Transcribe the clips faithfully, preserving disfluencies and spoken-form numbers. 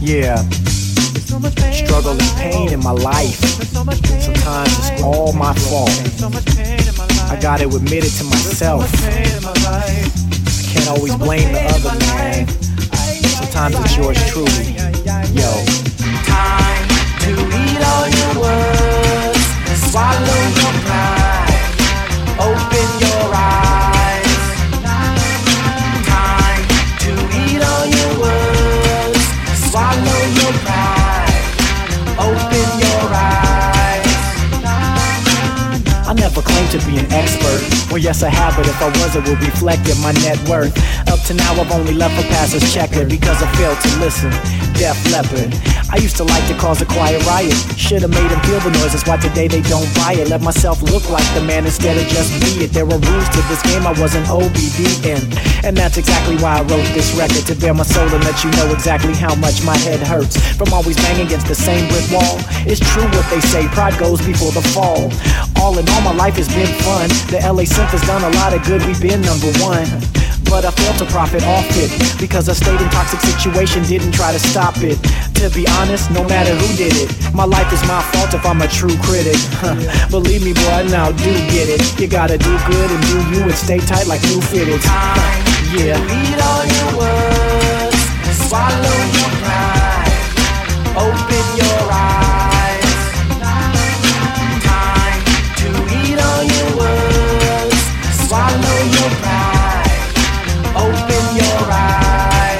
Yeah, struggle and pain in my life. Sometimes it's all my fault. I gotta admit it to myself. I can't always blame the other man. Sometimes it's yours truly. Yo. Time to eat all your words, swallow your pride, open your eyes. Time to eat all your words, swallow your pride, open your eyes. I never claimed to be an expert. Well, yes, I have, but if I was, it would reflect in my net worth. Up to now, I've only left for passes checkered because I failed to listen. Def Leppard. I used to like to cause a quiet riot. Should've made them feel the noise, that's why today they don't buy it. Let myself look like the man instead of just be it. There are rules to this game I wasn't O B D in. And that's exactly why I wrote this record, to bare my soul and let you know exactly how much my head hurts from always banging against the same brick wall. It's true what they say, pride goes before the fall. All in all, my life has been fun. The L A Synth has done a lot of good, we've been number one. But I failed to profit off it because I stayed in toxic situation, didn't try to stop it. To be honest, no matter who did it, my life is my fault if I'm a true critic. Believe me, boy, now do get it. You gotta do good and do you and stay tight like new fitted. Yeah. Read all your words, swallow your pride, open your eyes. Time to read all your words, swallow your pride, open your eyes.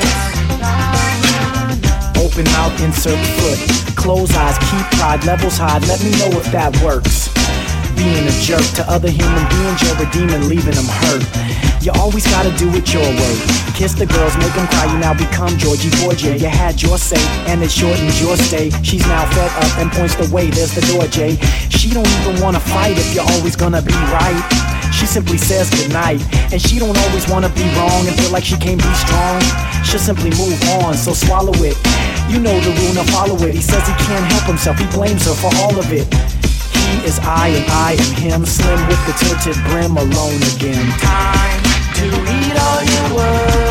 Open mouth, insert foot. Close eyes, keep pride levels high. Let me know if that works. Being a jerk to other human beings, you're a demon, leaving them hurt. You always gotta do it your way. Kiss the girls, make them cry, you now become Georgie Porgy. You had your say, and it shortens your stay. She's now fed up and points the way, there's the door, Jay. She don't even wanna fight if you're always gonna be right. She simply says goodnight, and she don't always wanna be wrong and feel like she can't be strong. She'll simply move on, so swallow it. You know the rule, now follow it. He says he can't help himself, he blames her for all of it. He is I and I am him, slim with the tilted brim, alone again. Time to read all your words,